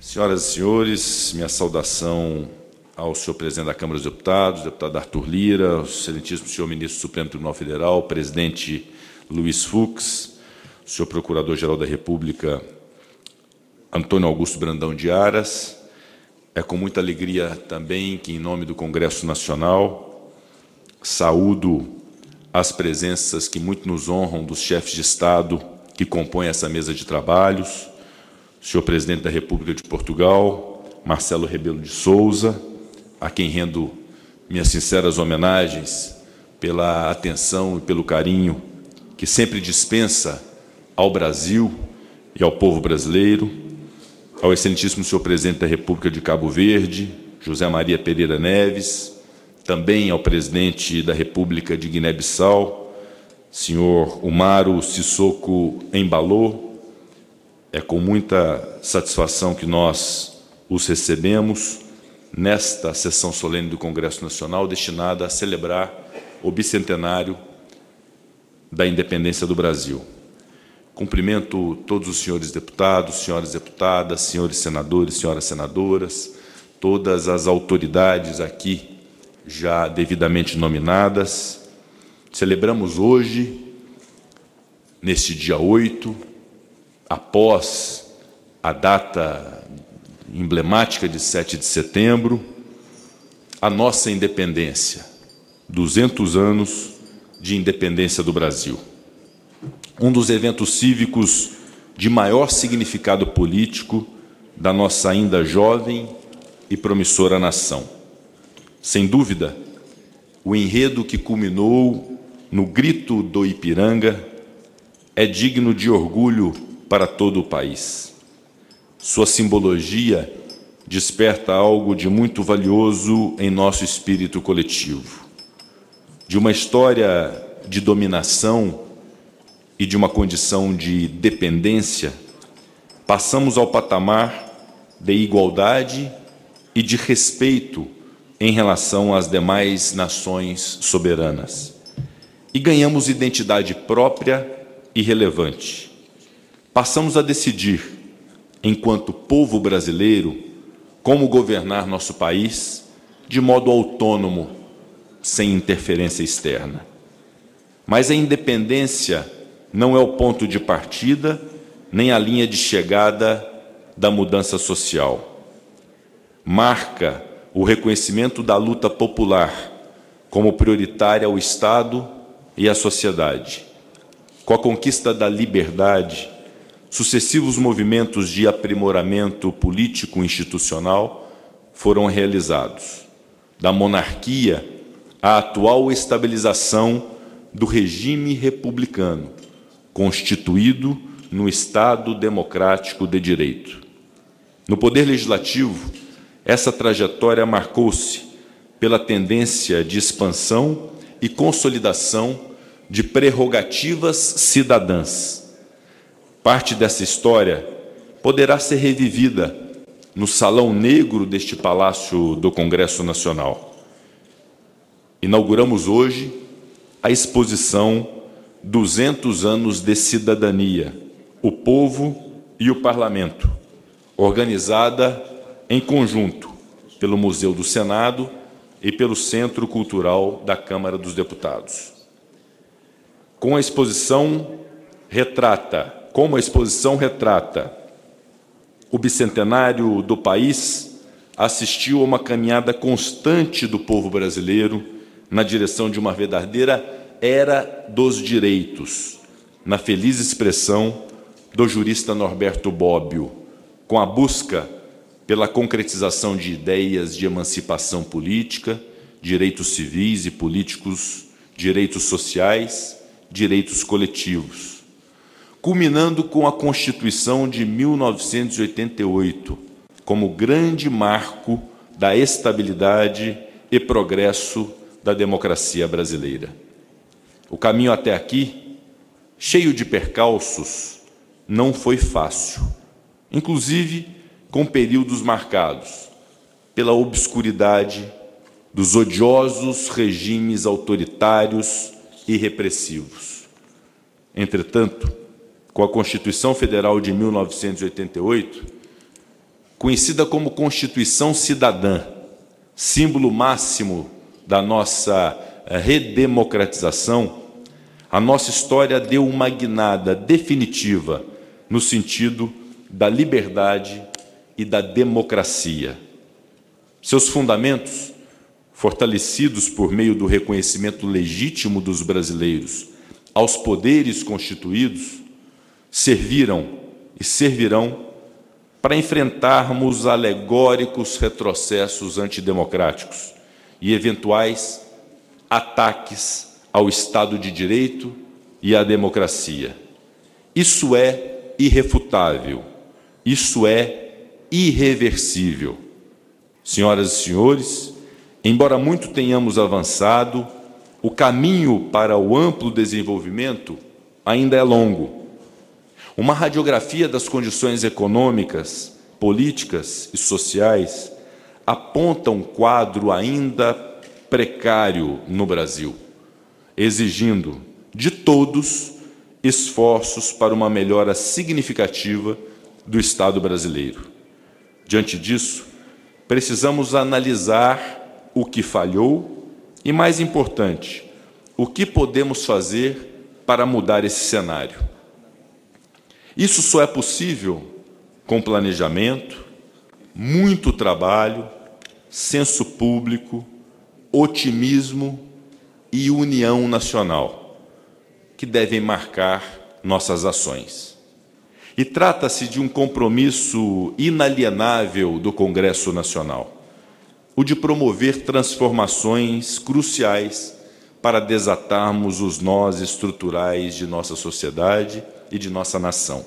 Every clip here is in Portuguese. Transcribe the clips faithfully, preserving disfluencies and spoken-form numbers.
Senhoras e senhores, minha saudação ao senhor presidente da Câmara dos Deputados, deputado Arthur Lira, ao excelentíssimo senhor ministro do Supremo Tribunal Federal, presidente Luiz Fux, senhor procurador-geral da República, Antônio Augusto Brandão de Aras. É com muita alegria também que, em nome do Congresso Nacional, saúdo as presenças que muito nos honram dos chefes de Estado que compõem essa mesa de trabalhos, o senhor presidente da República de Portugal, Marcelo Rebelo de Sousa, a quem rendo minhas sinceras homenagens pela atenção e pelo carinho que sempre dispensa ao Brasil e ao povo brasileiro, ao excelentíssimo senhor presidente da República de Cabo Verde, José Maria Pereira Neves, também ao presidente da República de Guiné-Bissau, senhor Umaro Sissoko Embalo. É com muita satisfação que nós os recebemos nesta sessão solene do Congresso Nacional destinada a celebrar o bicentenário da independência do Brasil. Cumprimento todos os senhores deputados, senhoras deputadas, senhores senadores, senhoras senadoras, todas as autoridades aqui já devidamente nominadas. Celebramos hoje, neste dia oito, após a data emblemática de sete de setembro, a nossa independência, duzentos anos de independência do Brasil. Um dos eventos cívicos de maior significado político da nossa ainda jovem e promissora nação. Sem dúvida, o enredo que culminou no Grito do Ipiranga é digno de orgulho para todo o país. Sua simbologia desperta algo de muito valioso em nosso espírito coletivo. De uma história de dominação e de uma condição de dependência, passamos ao patamar de igualdade e de respeito em relação às demais nações soberanas. E ganhamos identidade própria e relevante. Passamos a decidir, enquanto povo brasileiro, como governar nosso país de modo autônomo, sem interferência externa. Mas a independência não é o ponto de partida, nem a linha de chegada da mudança social. Marca o reconhecimento da luta popular como prioritária ao Estado e à sociedade. Com a conquista da liberdade, sucessivos movimentos de aprimoramento político-institucional foram realizados. Da monarquia à atual estabilização do regime republicano, constituído no Estado democrático de direito. No Poder Legislativo, essa trajetória marcou-se pela tendência de expansão e consolidação de prerrogativas cidadãs. Parte dessa história poderá ser revivida no Salão Negro deste Palácio do Congresso Nacional. Inauguramos hoje a exposição duzentos anos de Cidadania, o Povo e o Parlamento, organizada em conjunto pelo Museu do Senado e pelo Centro Cultural da Câmara dos Deputados. Com a exposição retrata, como a exposição retrata o bicentenário do país, assistiu a uma caminhada constante do povo brasileiro na direção de uma verdadeira era dos direitos, na feliz expressão do jurista Norberto Bobbio, com a busca pela concretização de ideias de emancipação política, direitos civis e políticos, direitos sociais, direitos coletivos, culminando com a Constituição de mil novecentos e oitenta e oito, como grande marco da estabilidade e progresso da democracia brasileira. O caminho até aqui, cheio de percalços, não foi fácil, inclusive com períodos marcados pela obscuridade dos odiosos regimes autoritários e repressivos. Entretanto, com a Constituição Federal de mil novecentos e oitenta e oito, conhecida como Constituição Cidadã, símbolo máximo da nossa redemocratização, a nossa história deu uma guinada definitiva no sentido da liberdade e da democracia. Seus fundamentos, fortalecidos por meio do reconhecimento legítimo dos brasileiros aos poderes constituídos, serviram e servirão para enfrentarmos alegóricos retrocessos antidemocráticos e eventuais ataques ao Estado de Direito e à democracia. Isso é irrefutável, isso é irreversível. Senhoras e senhores, embora muito tenhamos avançado, o caminho para o amplo desenvolvimento ainda é longo. Uma radiografia das condições econômicas, políticas e sociais aponta um quadro ainda precário no Brasil, exigindo de todos esforços para uma melhora significativa do Estado brasileiro. Diante disso, precisamos analisar o que falhou e, mais importante, o que podemos fazer para mudar esse cenário. Isso só é possível com planejamento, muito trabalho, senso público, otimismo e união nacional, que devem marcar nossas ações. E trata-se de um compromisso inalienável do Congresso Nacional, o de promover transformações cruciais para desatarmos os nós estruturais de nossa sociedade e de nossa nação.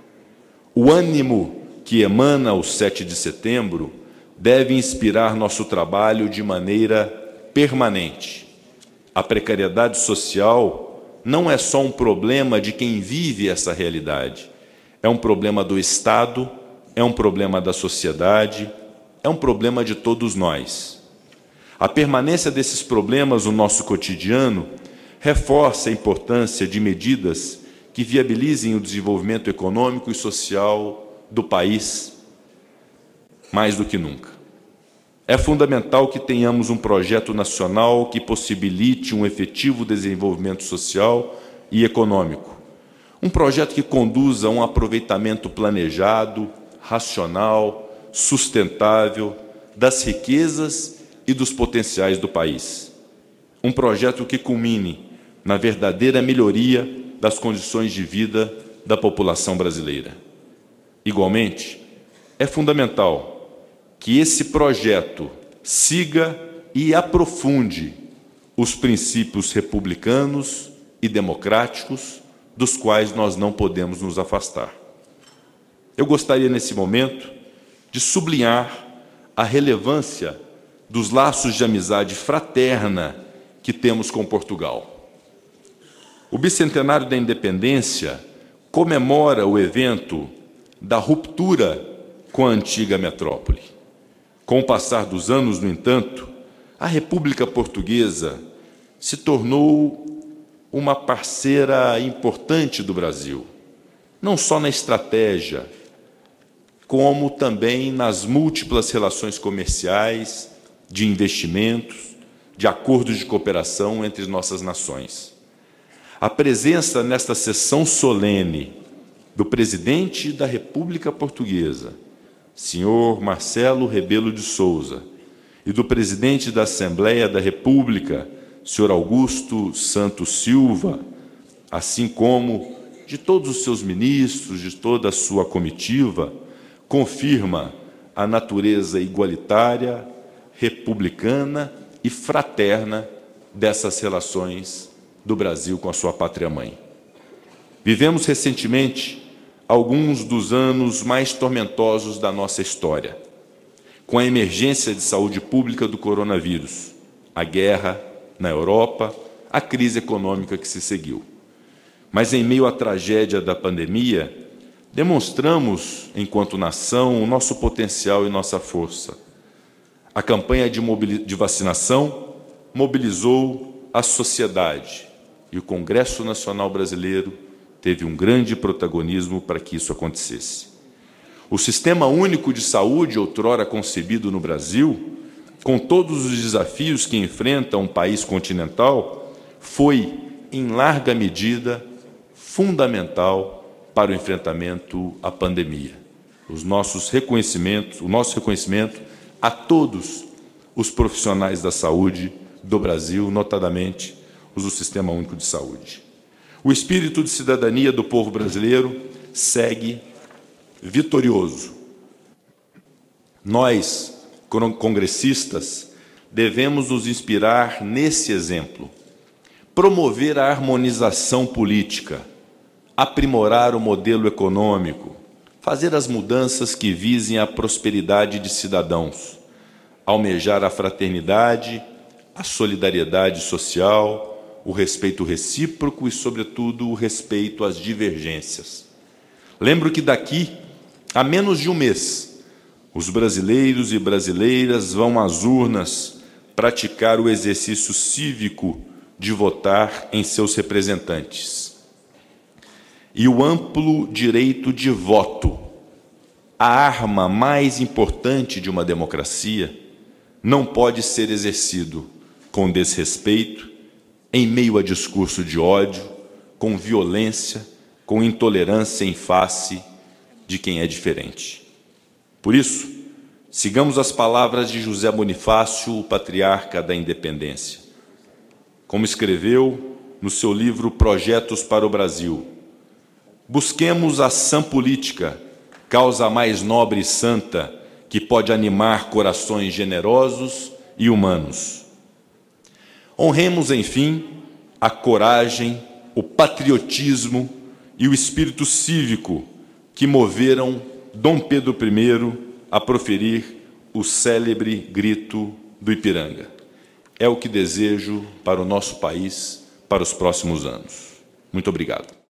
O ânimo que emana o sete de setembro deve inspirar nosso trabalho de maneira permanente. A precariedade social não é só um problema de quem vive essa realidade. É um problema do Estado, é um problema da sociedade, é um problema de todos nós. A permanência desses problemas no nosso cotidiano reforça a importância de medidas que viabilizem o desenvolvimento econômico e social do país mais do que nunca. É fundamental que tenhamos um projeto nacional que possibilite um efetivo desenvolvimento social e econômico. Um projeto que conduza a um aproveitamento planejado, racional, sustentável das riquezas e dos potenciais do país. Um projeto que culmine na verdadeira melhoria das condições de vida da população brasileira. Igualmente, é fundamental que esse projeto siga e aprofunde os princípios republicanos e democráticos dos quais nós não podemos nos afastar. Eu gostaria, nesse momento, de sublinhar a relevância dos laços de amizade fraterna que temos com Portugal. O bicentenário da independência comemora o evento da ruptura com a antiga metrópole. Com o passar dos anos, no entanto, a República Portuguesa se tornou uma parceira importante do Brasil, não só na estratégia, como também nas múltiplas relações comerciais, de investimentos, de acordos de cooperação entre nossas nações. A presença nesta sessão solene do presidente da República Portuguesa, senhor Marcelo Rebelo de Sousa, e do presidente da Assembleia da República, senhor Augusto Santos Silva, assim como de todos os seus ministros, de toda a sua comitiva, confirma a natureza igualitária, republicana e fraterna dessas relações do Brasil com a sua pátria-mãe. Vivemos recentemente alguns dos anos mais tormentosos da nossa história, com a emergência de saúde pública do coronavírus, a guerra na Europa, a crise econômica que se seguiu. Mas, em meio à tragédia da pandemia, demonstramos, enquanto nação, o nosso potencial e nossa força. A campanha de, de vacinação mobilizou a sociedade, e o Congresso Nacional Brasileiro teve um grande protagonismo para que isso acontecesse. O Sistema Único de Saúde, outrora concebido no Brasil, com todos os desafios que enfrenta um país continental, foi, em larga medida, fundamental para o enfrentamento à pandemia. Os nossos reconhecimentos, o nosso reconhecimento a todos os profissionais da saúde do Brasil, notadamente os do Sistema Único de Saúde. O espírito de cidadania do povo brasileiro segue vitorioso. Nós, congressistas, devemos nos inspirar nesse exemplo, promover a harmonização política, aprimorar o modelo econômico, fazer as mudanças que visem a prosperidade de cidadãos, almejar a fraternidade, a solidariedade social, o respeito recíproco e, sobretudo, o respeito às divergências. Lembro que daqui a menos de um mês, os brasileiros e brasileiras vão às urnas praticar o exercício cívico de votar em seus representantes. E o amplo direito de voto, a arma mais importante de uma democracia, não pode ser exercido com desrespeito, em meio a discurso de ódio, com violência, com intolerância em face de quem é diferente. Por isso, sigamos as palavras de José Bonifácio, o patriarca da independência. Como escreveu no seu livro Projetos para o Brasil, busquemos a sã política, causa mais nobre e santa, que pode animar corações generosos e humanos. Honremos, enfim, a coragem, o patriotismo e o espírito cívico que moveram Dom Pedro I a proferir o célebre grito do Ipiranga. É o que desejo para o nosso país para os próximos anos. Muito obrigado.